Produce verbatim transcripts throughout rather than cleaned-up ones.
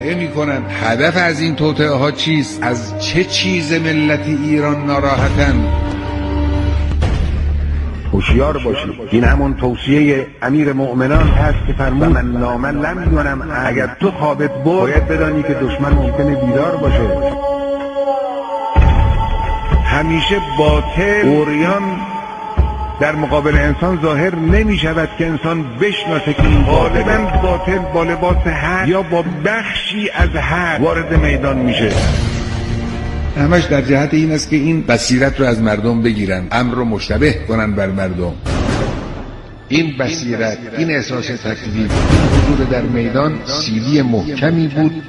میکنن هدف از این توطئه ها چیست؟ از چه چیز ملت ایران ناراحتن؟ هوشیار باشید. این همون توصیه امیر مؤمنان هست که فرمود من نامن لم یونم، اگر تو خوابت برد باید بدانی که دشمن ممکنه بیدار باشه. همیشه باطل اوریان در مقابل انسان ظاهر نمی شود که انسان بشناسه که این غالباً باطل با لباس حق یا با بخشی از حق وارد میدان میشه. همش در جهت این است که این بصیرت رو از مردم بگیرن، امر رو مشتبه کنن بر مردم. این بصیرت، این احساس تکلیف، این حضور در میدان سیلی محکمی بود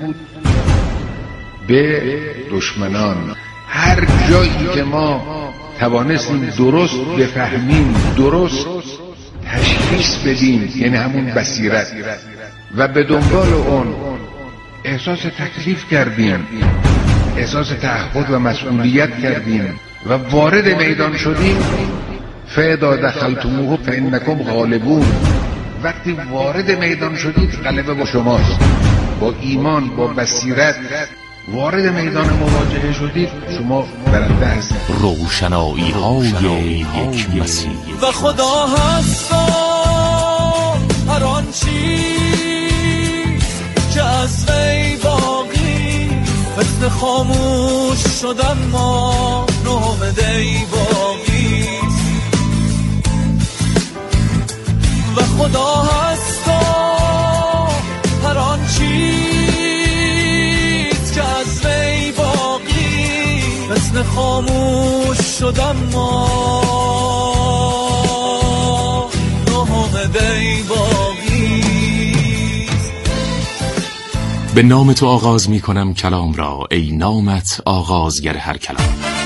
به دشمنان. هر جایی که ما توانستیم درست بفهمیم، درست تشخیص بدیم، یعنی همون بصیرت، و به دنبال اون احساس تکلیف کردیم، احساس تعهد و مسئولیت کردیم و وارد میدان شدیم، فاذا دخلتموه فانکم غالبون. وقتی وارد میدان شدید غلبه با شماست. با ایمان، با بصیرت وارد میدان مواجهه شدید، شما برنده هستید. روشنایی های یک مسیر و خدا هستا هر آن چیز که از وی باقی مثل خاموش شدن ما نامده باقی و خدا هستا هر آن چیز که از وی باقی مثل خاموش شدن ما نامده باقی. به نام تو آغاز می کنم کلام را، ای نامت آغازگر هر کلام.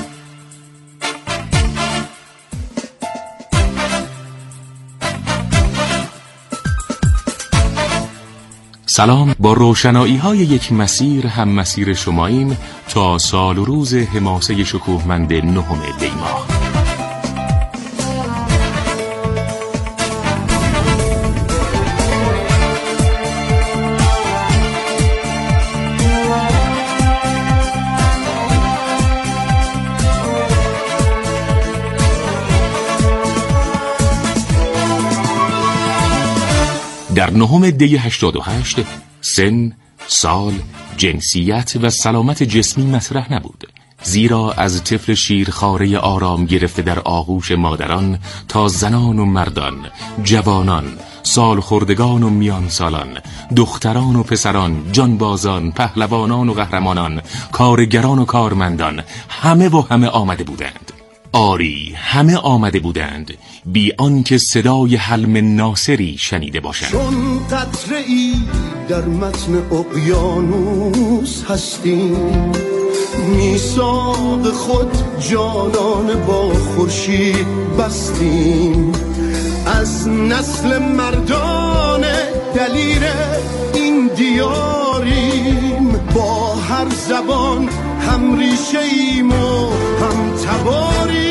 سلام، با روشنایی های یک مسیر هم مسیر شماییم تا سال و روز حماسه شکوهمند نهم دی ماه. در نهم دی هشتاد و هشت سن، سال، جنسیت و سلامت جسمی مطرح نبود، زیرا از طفل شیرخواره آرام گرفته در آغوش مادران تا زنان و مردان، جوانان، سالخوردگان و میان سالان، دختران و پسران، جانبازان، پهلوانان و قهرمانان، کارگران و کارمندان، همه و همه آمده بودند. آری، همه آمده بودند بی آنکه صدای حلم ناصری شنیده باشند. چون قطره‌ای در متن اقیانوس هستیم، میثاق خود جانان با خورشید بستیم، از نسل مردان دلیر این دیاریم، با هر زبان هم ریشه ایم و هم تباریم.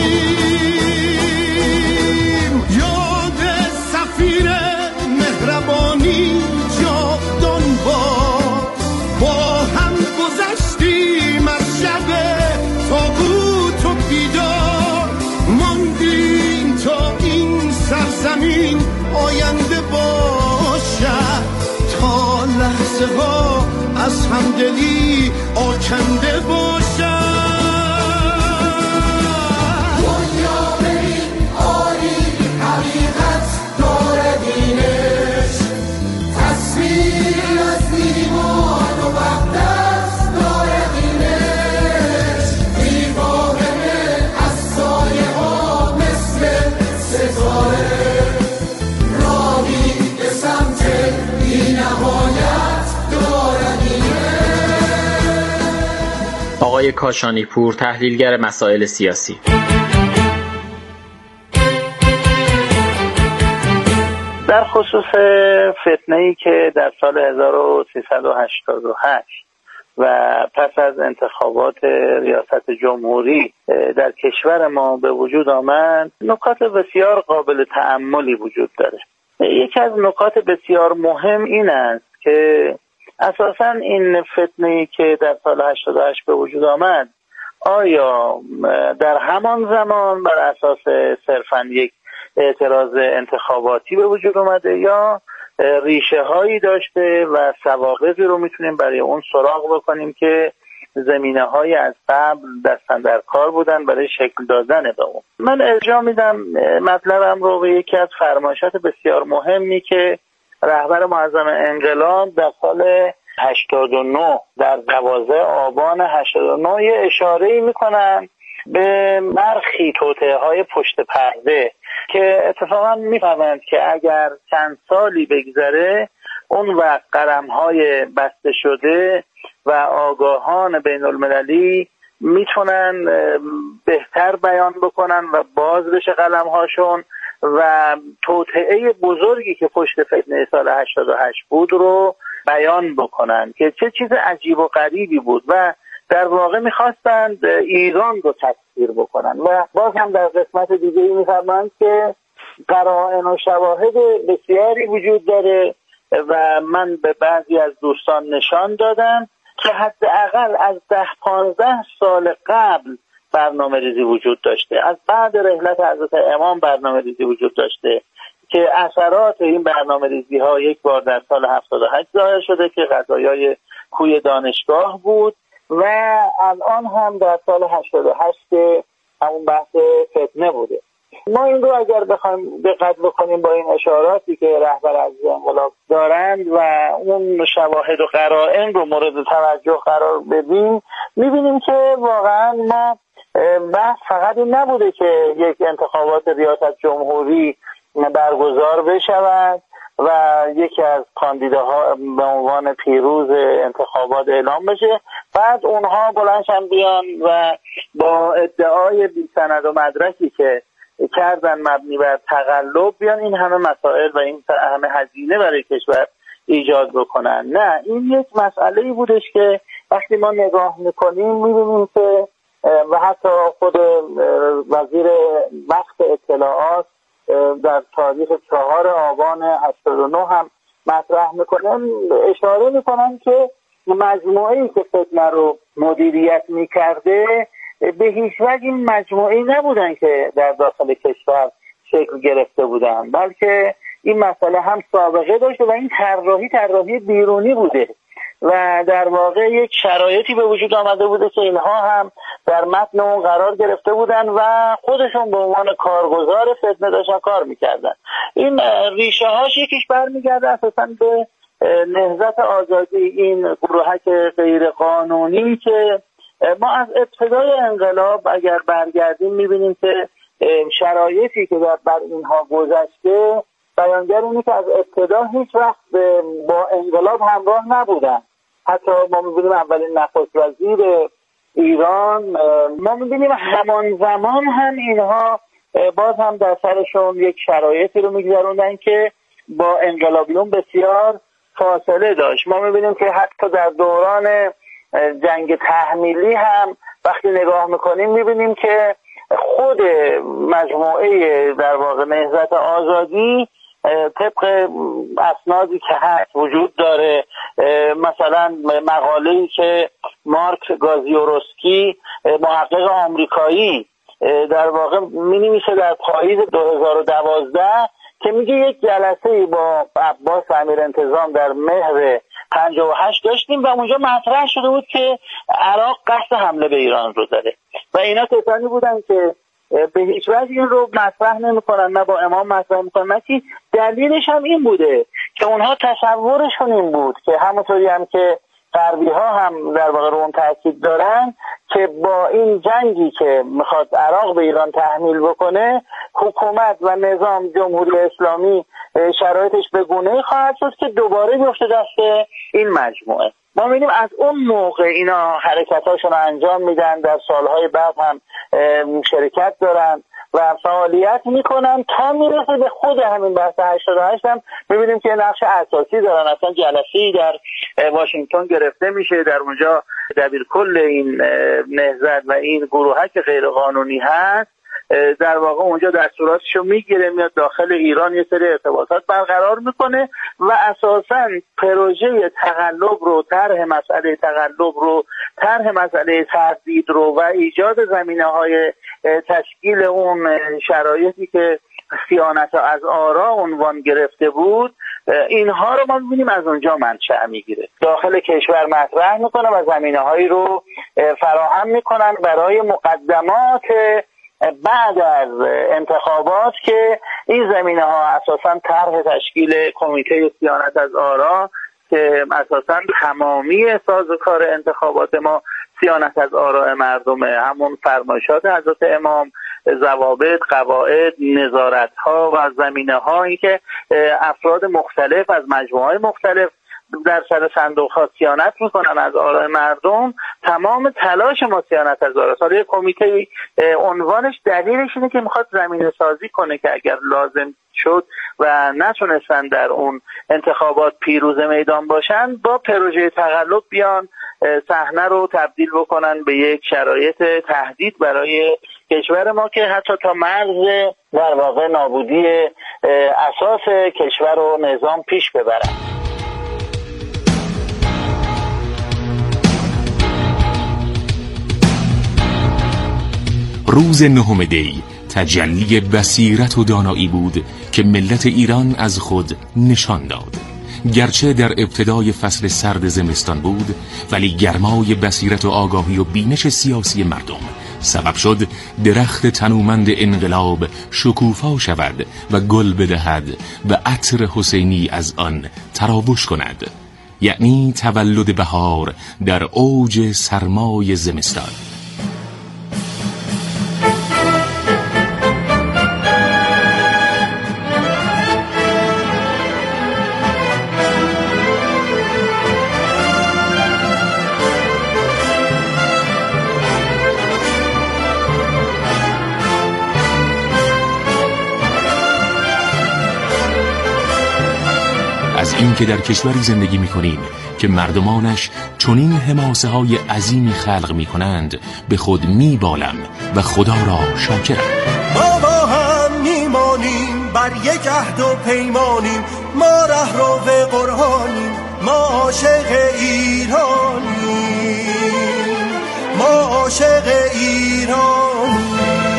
یاد سفیر مهربانی جاودان باد، با هم گذشتیم از شب طاغوت و بیدار، ماندیم تا این سرزمین آینده باشد، تا لحظه ها از همدلی آکنده باشد. دنیا بریم آری حقیقت دارد اینش، تصویر از دیوان و وقت دارد اینش، دیوانه از سایه ها مثل ستاره، راهی به سمت بی نهایت دارد اینش. آقای کاشانی پور، تحلیلگر مسائل سیاسی. در خصوص فتنه‌ای که در سال هزار و سیصد و هشتاد و هشت و پس از انتخابات ریاست جمهوری در کشور ما به وجود آمد، نکات بسیار قابل تأملی وجود داره. یکی از نکات بسیار مهم این است که اساساً این فتنه‌ای که در سال هشتاد و هشت به وجود آمد آیا در همان زمان بر اساس صرفاً یک اعتراض انتخاباتی به وجود اومده یا ریشه هایی داشته و سوابقی رو میتونیم برای اون سراغ بکنیم که زمینه های از قبل دستن در کار بودن برای شکل دادن به اون. من ارجاع میدم مطلبم رو به یکی از فرمایشات بسیار مهمی که رهبر معظم انقلاب در سال هشتاد و نه در دوازده آبان هشتاد و نه یه اشاره‌ای میکنن به برخی توطئه های پشت پرده که اتفاقا میفهمند که اگر چند سالی بگذره اون وقت قلم‌های بسته شده و آگاهان بین المللی میتونن بهتر بیان بکنن و باز بشه قلم‌هاشون و توطئه بزرگی که پشت فتنه سال هشتاد و هشت بود رو بیان بکنن که چه چیز عجیب و غریبی بود و در واقع میخواستند ایران رو تکفیر بکنن و باز هم در قسمت دیگه‌ای میفرمایند که قرائن و شواهد بسیاری وجود داره و من به بعضی از دوستان نشان دادم که حداقل از ده پانزده سال قبل برنامه ریزی وجود داشته، از بعد رحلت حضرت امام برنامه ریزی وجود داشته که اثرات این برنامه ریزی ها یک بار در سال هفتاد و هشت ظاهر شده که قضایای کوی دانشگاه بود و الان هم در سال هشتاد و هشت همون بحث فتنه بوده. ما این رو اگر بخوایم دقت بکنیم با این اشاراتی که رهبر از انقلاب دارند و اون شواهد و قرائن رو مورد توجه قرار بدیم میبینیم که واقعا ما بحث فقط این نبوده که یک انتخابات ریاست جمهوری برگزار بشود و یکی از کاندیداها به عنوان پیروز انتخابات اعلام بشه بعد اونها بلندشن بیان و با ادعای بی سند و مدرکی که کردن مبنی بر تقلب بیان این همه مسائل و این همه هزینه برای کشور ایجاد بکنن. نه، این یک مسئله‌ای بودش که وقتی ما نگاه میکنیم میبینیم که و حتی خود وزیر وقت اطلاعات در تاریخ چهار آبان هشتاد و نه هم مطرح میکنن اشاره میکنن که مجموعه‌ای که فتنه رو مدیریت میکرده به هیچ وجه این مجموعه‌ای نبودن که در داخل کشور شکل گرفته بودن، بلکه این مسئله هم سابقه داشته و این طراحی طراحی بیرونی بوده و در واقع یک شرایطی به وجود آمده بوده که اینها هم در متن اون قرار گرفته بودن و خودشون به عنوان کارگزار فتنه داشتن کار میکردن. این ریشه هاش یکیش برمیگرده اساساً به نهضت آزادی، این گروهک غیر قانونی که ما از ابتدای انقلاب اگر برگردیم میبینیم که شرایطی که بر اینها گذشته بیانگر اینه که از ابتدا هیچ وقت با انقلاب همراه نبودن. حتی ما میبینیم اولین نخست وزیر ایران ما میبینیم همان زمان هم اینها باز هم در سرشون یک شرایطی رو میگذروندن که با انقلابیون بسیار فاصله داشت. ما میبینیم که حتی در دوران جنگ تحمیلی هم وقتی نگاه میکنیم میبینیم که خود مجموعه در واقع نهضت آزادی طبق اسنادی که هست وجود داره، مثلا مقاله‌ای که مارک گازیوروسکی محقق آمریکایی در واقع می‌نویسه در پاییز دو هزار و دوازده که میگه یک جلسه با عباس امیر انتظام در مهر پنجاه و هشت داشتیم و اونجا مطرح شده بود که عراق قصد حمله به ایران رو داره و اینا کسانی بودن که به هیچ وجه این رو مطرح نمی‌کنن، نه با امام مطرح می‌کنن، نه چی. دلیلش هم این بوده که اونها تصورشون این بود که همونطوری هم که غربی ها هم در واقع رو اون تاکید دارن که با این جنگی که میخواد عراق به ایران تحمیل بکنه حکومت و نظام جمهوری اسلامی شرایطش به گونه‌ای خواهد شد که دوباره بیفته دست این مجموعه. ما می‌بینیم از اون موقع اینا حرکتاشون رو انجام میدن، در سالهای بعد هم شرکت دارن و فعالیت میکنن تا میرسه به خود همین بحث هشتاد و هشت هم میبینیم که نقش اساسی دارن. اصلا جلسه‌ای در واشنگتن گرفته میشه، در اونجا دبیرکل این نهضت و این گروهک غیر قانونی هست در واقع اونجا دستوراتشو میگیره، میاد داخل ایران یه سری ارتباطات برقرار میکنه و اساساً پروژه تقلب رو، طرح مسئله تقلب رو، طرح مسئله تهدید رو و ایجاد زمینه‌های تشکیل اون شرایطی که صیانت از آرا عنوان گرفته بود، اینها رو ما می‌بینیم از اونجا منشأ میگیره، داخل کشور مطرح میکنه و زمینه‌هایی رو فراهم میکنن برای مقدمات بعد از انتخابات که این زمینه‌ها اساساً طرح تشکیل کمیته صیانت از آرا که اساساً تمامی سازوکار انتخابات ما صیانت از آراء مردمه، همون فرمایشات حضرت امام، ضوابط، قواعد، نظارت‌ها و زمینه‌هایی که افراد مختلف از مجموعه‌های مختلف در سر صندوق‌ها صیانت می‌کنن از آراء مردم. تمام تلاش ما صیانت از آراء، حالا یک کمیته عنوانش دلیلش اینه که می‌خواد زمینه سازی کنه که اگر لازم شد و نتونستن در اون انتخابات پیروز میدان باشن، با پروژه تقلب بیان صحنه رو تبدیل بکنن به یک شرایط تهدید برای کشور ما که حتی تا مرز در واقع نابودی اساس کشور و نظام پیش ببرن. روز نهم دی تجلی بصیرت و دانایی بود که ملت ایران از خود نشان داد. گرچه در ابتدای فصل سرد زمستان بود، ولی گرمای بصیرت و آگاهی و بینش سیاسی مردم سبب شد درخت تنومند انقلاب شکوفا شود و گل بدهد و عطر حسینی از آن تراوش کند، یعنی تولد بهار در اوج سرمای زمستان. از این که در کشوری زندگی می‌کنیم که مردمانش چنین حماسه های عظیمی خلق می‌کنند، به خود می‌بالم و خدا را شاکرم. ما با هم میمانیم، بر یک عهد و پیمانیم، ما رهرو قرآنیم، ما عاشق ایرانیم، ما عاشق ایرانیم.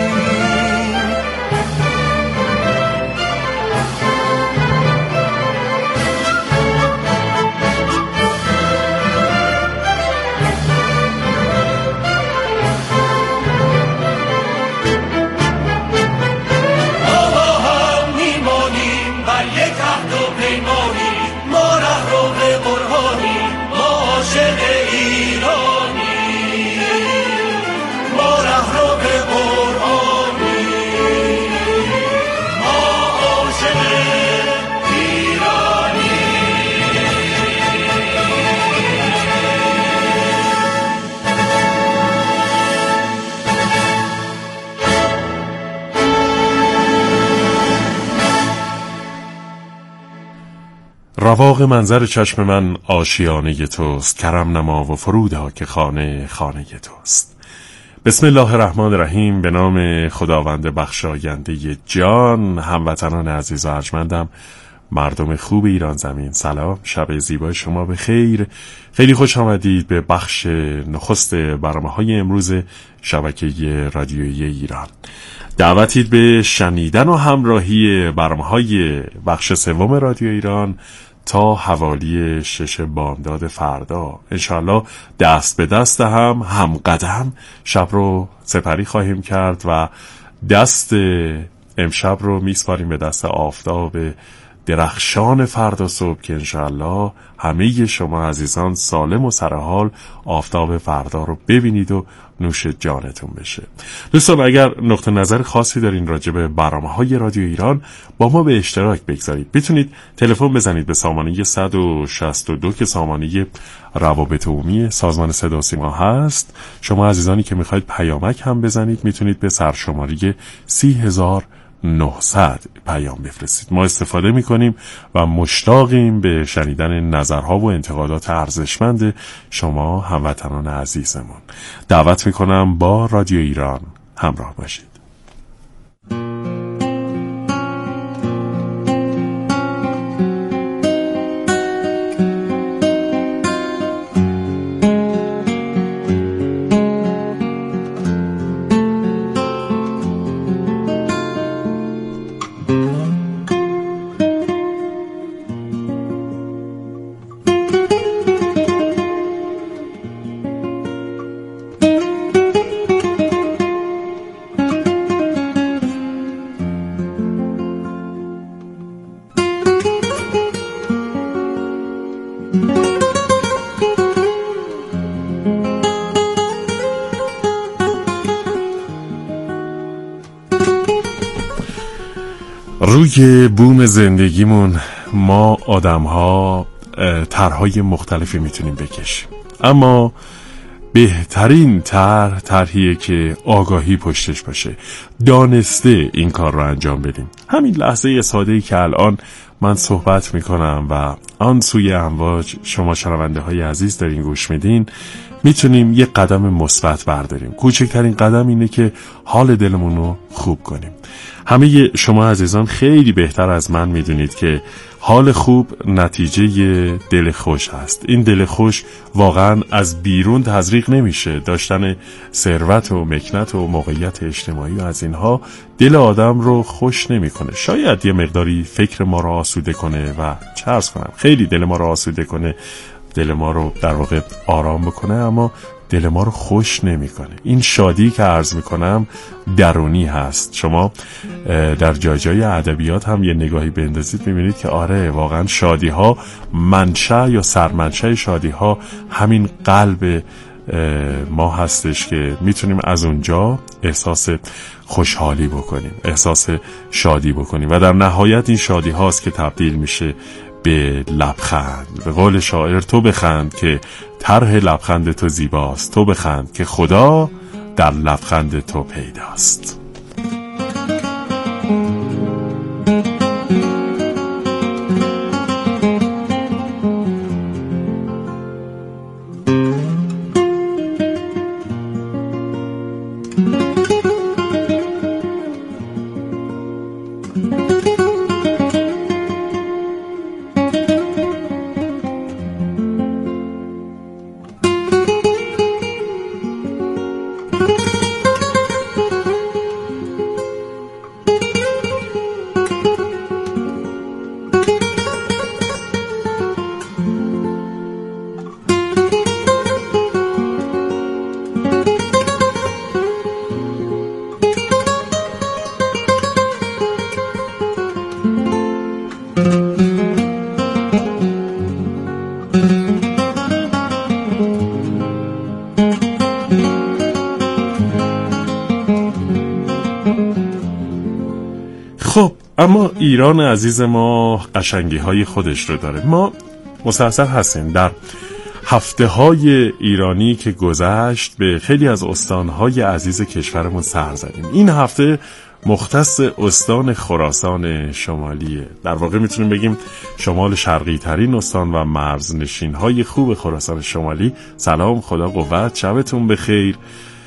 رواق منظر چشم من آشیانه توست، کرم نما و فرودا که خانه خانه توست. بسم الله الرحمن الرحیم. به نام خداوند بخشاینده جان. هموطنان عزیز و ارجمندم، مردم خوب ایران زمین، سلام، شب زیبای شما به خیر. خیلی خوش آمدید به بخش نخست برنامه‌های امروز شبکه رادیویی ایران. دعوتید به شنیدن و همراهی برنامه‌های بخش سوم رادیو ایران تا حوالی شش بامداد فردا. انشالله دست به دست هم هم قدم شب رو سپری خواهیم کرد و دست امشب رو میسپاریم به دست آفتاب درخشان فردا صبح که انشالله همه شما عزیزان سالم و سرحال آفتاب فردا رو ببینید و نوش جانتون بشه. دوستان اگر نقطه نظر خاصی دارین راجع به برنامه‌های رادیو ایران با ما به اشتراک بگذارید. میتونید تلفن بزنید به سامانه صد و شصت و دو که سامانه روابط عمومی سازمان صدا و سیما هست. شما عزیزانی که میخواید پیامک هم بزنید میتونید به سرشماری سی هزار و نهصد پیام بفرستید. ما استفاده میکنیم و مشتاقیم به شنیدن نظرها و انتقادات ارزشمند شما هموطنان عزیزمون. دعوت میکنم با رادیو ایران همراه باشید. روی بوم زندگیمون ما آدم ها طرح‌های مختلفی میتونیم بکشیم، اما بهترین طرح طرحیه که آگاهی پشتش باشه، دانسته این کار رو انجام بدیم. همین لحظه ساده‌ای که الان من صحبت میکنم و آن سوی امواج شما شنونده های عزیز دارین گوش میدین، میتونیم یه قدم مثبت برداریم. کوچکترین قدم اینه که حال دلمون رو خوب کنیم. همه شما عزیزان خیلی بهتر از من میدونید که حال خوب نتیجه دل خوش هست. این دل خوش واقعا از بیرون تزریق نمیشه. داشتن ثروت و مکنت و موقعیت اجتماعی و از اینها دل آدم رو خوش نمیکنه. شاید یه مقداری فکر ما رو آسوده کنه و چه عرض کنم خیلی دل ما رو آسوده کنه، دل ما رو در واقع آرام بکنه، اما دل ما رو خوش نمیکنه. این شادی که عرض میکنم درونی هست. شما در جای جای ادبیات هم یه نگاهی بندازید میبینید که آره واقعا شادی ها، منشأ یا سرمنشأ شادی ها همین قلب ما هستش که میتونیم از اونجا احساس خوشحالی بکنیم، احساس شادی بکنیم و در نهایت این شادی هاست که تبدیل میشه به لبخند. به قول شاعر تو بخند که طرح لبخند تو زیباست، تو بخند که خدا در لبخند تو پیداست. خب اما ایران عزیز ما قشنگی های خودش رو داره. ما مسلسل هستیم در هفته های ایرانی که گذشت به خیلی از استانهای عزیز کشورمون سر زدیم. این هفته مختص استان خراسان شمالیه. در واقع میتونیم بگیم شمال شرقی ترین استان و مرزنشین های خوب خراسان شمالی. سلام، خدا قوت، شبتون بخیر.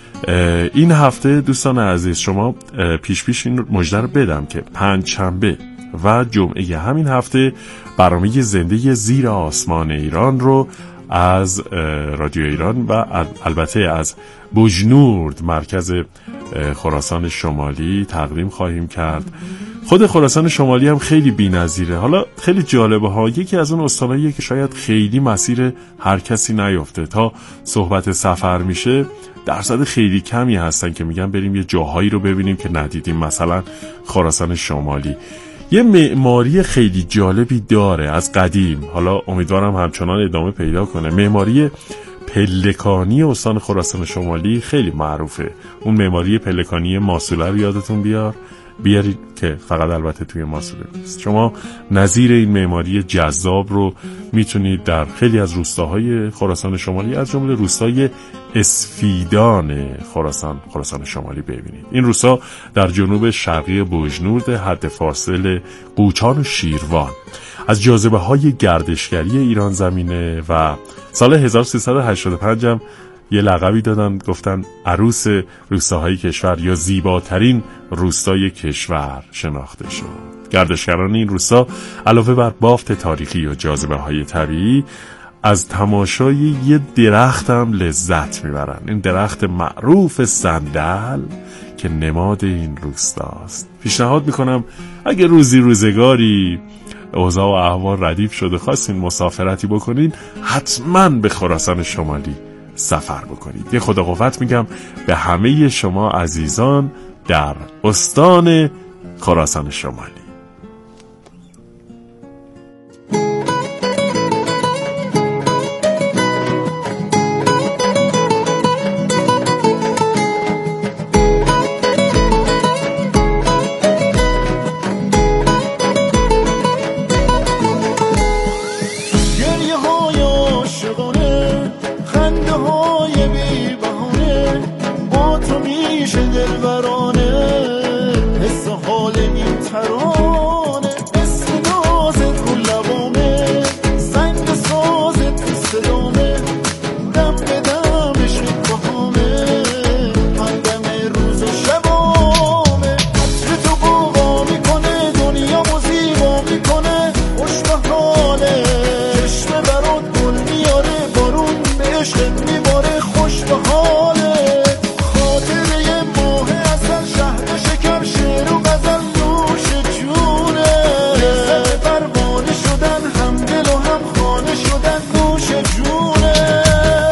این هفته دوستان عزیز شما پیش پیش این مژده رو بدم که پنج شنبه و جمعه همین هفته برنامه زنده زیر آسمان ایران رو از رادیو ایران و البته از بوجنورد مرکز خراسان شمالی تقدیم خواهیم کرد. خود خراسان شمالی هم خیلی بی‌نظیره. حالا خیلی جالبه ها، یکی از اون استاناییه که شاید خیلی مسیر هر کسی نیفته. تا صحبت سفر میشه درصد خیلی کمی هستن که میگن بریم یه جاهایی رو ببینیم که ندیدیم. مثلا خراسان شمالی یه معماری خیلی جالبی داره از قدیم، حالا امیدوارم همچنان ادامه پیدا کنه. معماری پلکانی استان خراسان شمالی خیلی معروفه. اون معماری پلکانی ماسوله رو یادتون بیار بیارید که فقط البته توی ماسوله نیست. شما نظیر این معماری جذاب رو میتونید در خیلی از روستاهای خراسان شمالی از جمله روستای اسفیدان خراسان خراسان شمالی ببینید. این روستا در جنوب شرقی بوجنورد، حد فاصل قوچان و شیروان. از جاذبه های گردشگری ایران زمینه و سال هزار و سیصد و هشتاد و پنج هم یه لقبی دادن، گفتن عروس روستاهای کشور یا زیباترین روستای کشور شناخته شد. گردشگران این روستا علاوه بر بافت تاریخی و جاذبه های طبیعی از تماشای یه درخت هم لذت میبرن. این درخت معروف صندل که نماد این روستاست. پیشنهاد میکنم اگه روزی روزگاری اوضاع و احوال ردیف شده خواستین مسافرتی بکنین، حتما به خراسان شمالی سفر بکنید. یه خدا قوت میگم به همه شما عزیزان در استان خراسان شمالی. های بی بهانه با تو میشه دلبرانه. حس حال این ترانه مثل نازت رو لبامه، زنگ سازت تو صدامه، دم به دم عشق باهامه، همدم روز و شبامه. عطر تو قوقا میکنه دنیامو زیبا میکنه، خوش به حاله چشم برات گل میاره، بارون به عشقت میباره، خوش به حاله. خاطره یه ماه اصل شهر شکر شعر و غزل نوش جونه، لذت پروانه شدن هم دل و هم خانه شدن نوش جونه.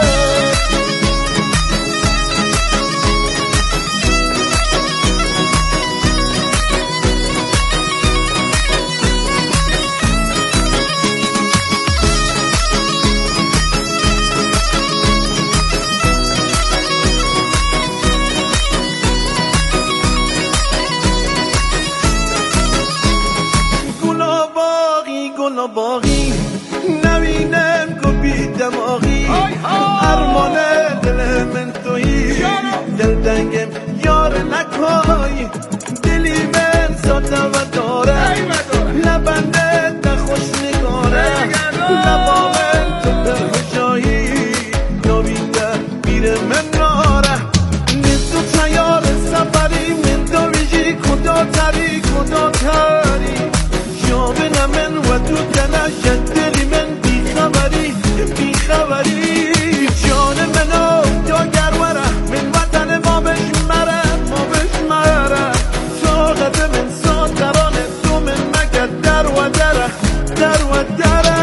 گلا باقی گلا باقی نبینم که بی دماغی، ارمان دل من تویی، دل دنگم یار نکای، دلی من ساده و داره، لبنده خوش نگاره، لبا من تو به جایی نبینده میره من ناره. نیستو تیار سفری من تو بیشی کدا تری کدا تری، جامن من و تو تنش دلی من بیخبری بیخبری. جان منو داگر وره من وطن ما بش مره ما بش مره، طاقت من ساترانه تو من مگه در و دره در و دره.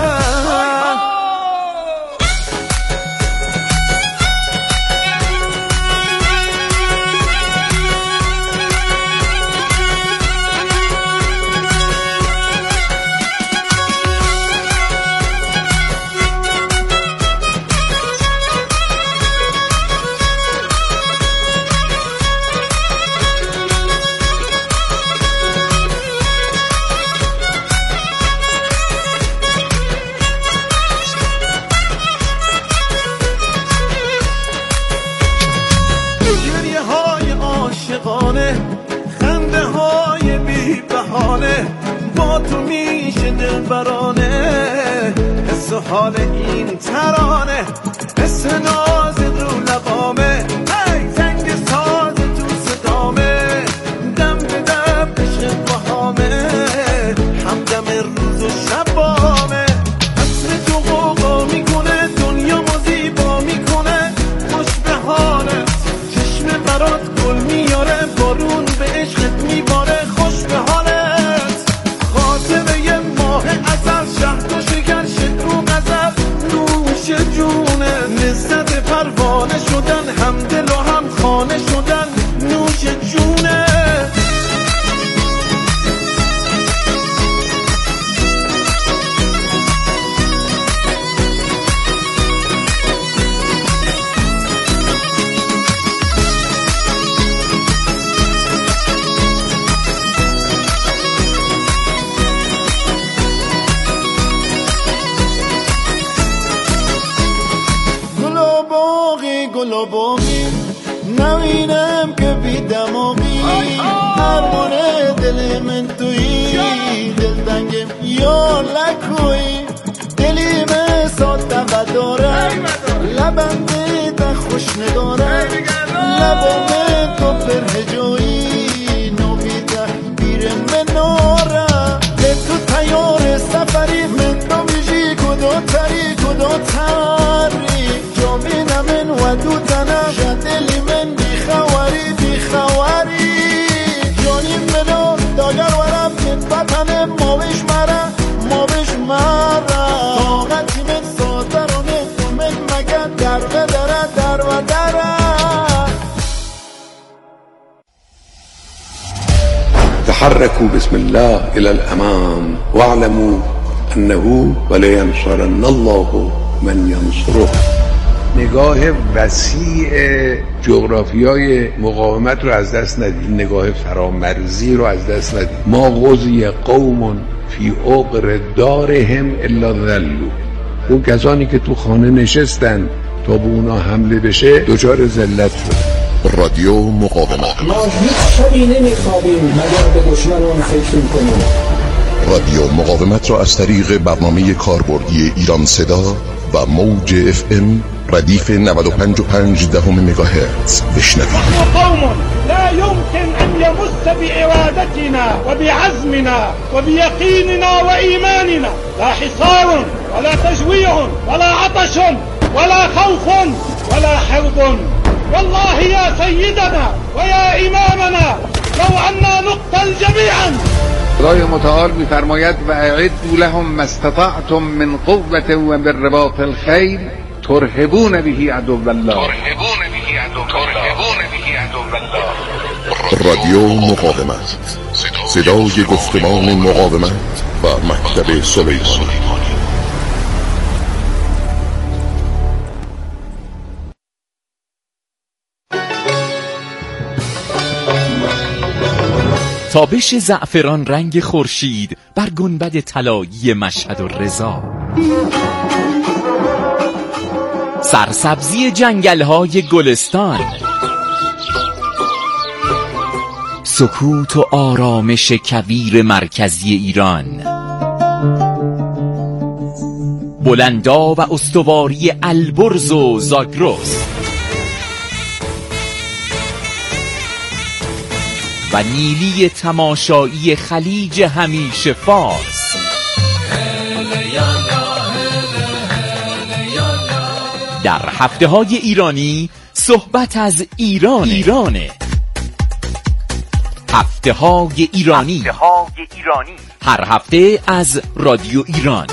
گریه های عاشقانه، خنده های بی بهانه، با تو میشه دلبرانه. حس و حال این ترانه حس ناز رو لبامه، زنگ ساز تو صدامه، دم به دم عشق باهامه، همدم روز و شبامه. عطر تو قوقا میکنه دنیامو زیبا میکنه، خوش به حالت چشم برات گل میاره، بارون به عشقت میباره، خوش به حالت. خاطره یه ماه ازل شهد و شکر شکر و غزل نوش جونه، لذت پروانه شدن هم دل و هم خانه شدن نوش جونه. گلا باقی گلا باقی نبینم که بی دماغی، ارمان دل من تویی، دل دنگم یا لکویی، دلی من ساده و داره، لبنده تا خوش نگاره، لبا من تو پر هجایی نویده بیر من ناره. تو تیار سفری من تو بیشی کدا تری کدا تری، جامن من و دو تنم دلی من بیخواری بیخواری. جانی منو داگر ورم من وطن ما بش مره ما بش مره، طاقتی من ساترانه تو من مگه در و دره در و دره. تحركوا بسم الله إلى الأمام واعلموا أنه ولينصرن الله من ينصره. نگاه وسیع جغرافیای مقاومت رو از دست ندید، نگاه فرامرزی رو از دست ندید. ما غزی قوم فی عقر دارهم الا ذلوا، اون کسانی که تو خانه نشستن تا به اونا حمله بشه دچار ذلت شد. رادیو مقاومت. ما هیچ شبی نمیخوابیم مگر به دشمنان فکر کنیم. رادیو مقاومت را از طریق برنامه کاربردی ایران صدا و موج اف ام ردیف نود و پنج و پنج دهم مگاهرتز بشنوید. نحن قوم لا يمكن ان يمس بإرادتنا وبعزمنا وبيقيننا وإيماننا لا حصار ولا تجويع ولا عطش ولا خوف ولا حرب. والله يا سيدنا ويا إمامنا لو أننا نقتل جميعا. خدای متعال می‌فرماید و اعدوا لهم ما استطعتم من قوة و بالرباط الخیل ترهبون به عدو الله. ترهبون به عدو الله. رادیو مقاومت، صدای گفتمان مقاومت و مکتب سلیمانی. تابش زعفران رنگ خورشید بر گنبد طلایی مشهد و رضا، سرسبزی جنگل‌های گلستان، سکوت و آرامش کویر مرکزی ایران، بلندا و استواری البرز و زاگرس و نیلی تماشایی خلیج همیشه فارس. در هفته های ایرانی صحبت از ایران ایرانه. هفته های ایرانی. هفته های ایرانی هر هفته از رادیو ایران.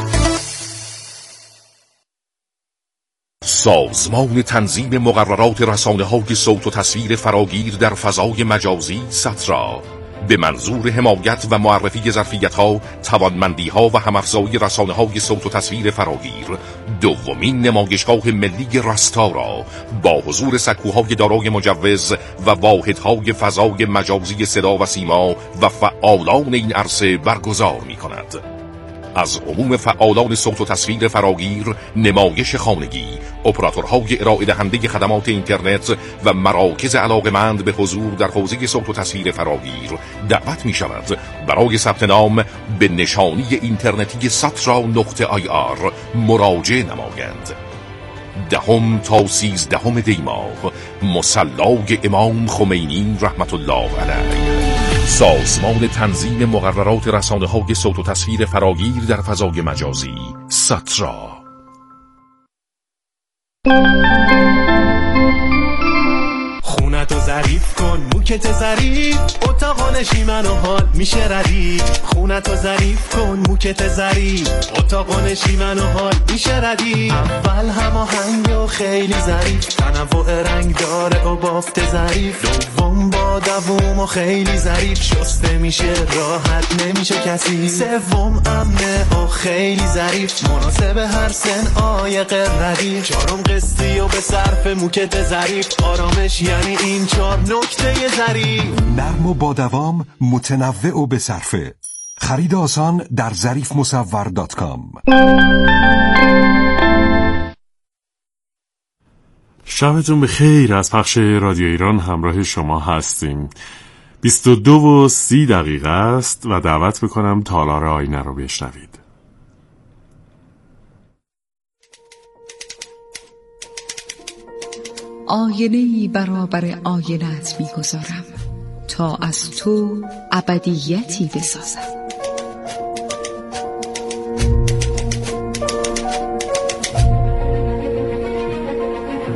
سازمان تنظیم مقررات رسانه‌های صوت و تصویر فراگیر در فضای مجازی سترا به منظور حمایت و معرفی ظرفیت‌ها، توانمندی‌ها و هم‌افزایی رسانه‌های صوت و تصویر فراگیر دومین نمایشگاه ملی راستا را با حضور سکوهای دارای مجوز و واحدهای فضای مجازی صدا و سیما و فعالان این عرصه برگزار می‌کند. از عموم فعالان صوت و تصویر فراگیر، نمایش خانگی، اپراتورهای ارائه دهنده خدمات اینترنت و مراکز علاقمند به حضور در حوزه صوت و تصویر فراگیر دعوت می شود برای ثبت نام به نشانی اینترنتی سترا نقطه آی آر مراجعه نمایند. دهم تا سیزدهم دی ماه، مصلای امام خمینی رحمت الله علیه. سازمان تنظیم مقررات رسانه‌های صوت و تصویر فراگیر در فضای مجازی سترا. خونتو ظریف کن، موکت ظریف، اتاق نشیمن و حال میشه ردیف. خونتو ظریف کن، موکت ظریف، اتاق نشیمن و حال میشه ردیف. اول هماهنگ و خیلی ظریف، تنوع رنگ داره و بافت ظریف. دوم با دوم و خیلی ظریف، شسته میشه راحت نمیشه کسی. سوم امنه و خیلی ظریف، مناسب هر سن عایق ردیف. چهارم قسطی و به صرف موکت ظریف، آرامش یعنی این چهار نکته ظریف. نرم و با دوام، متنوع و به صرفه. خرید آسان در ظریف مصور دات کام. شبتون بخیر. از پخش رادیو ایران همراه شما هستیم. بیست و دو و سی دقیقه است و دعوت میکنم تالار آینه رو بشنوید. آینه‌ای برابر آینه‌ات می‌گذارم تا از تو ابدیتی بسازم.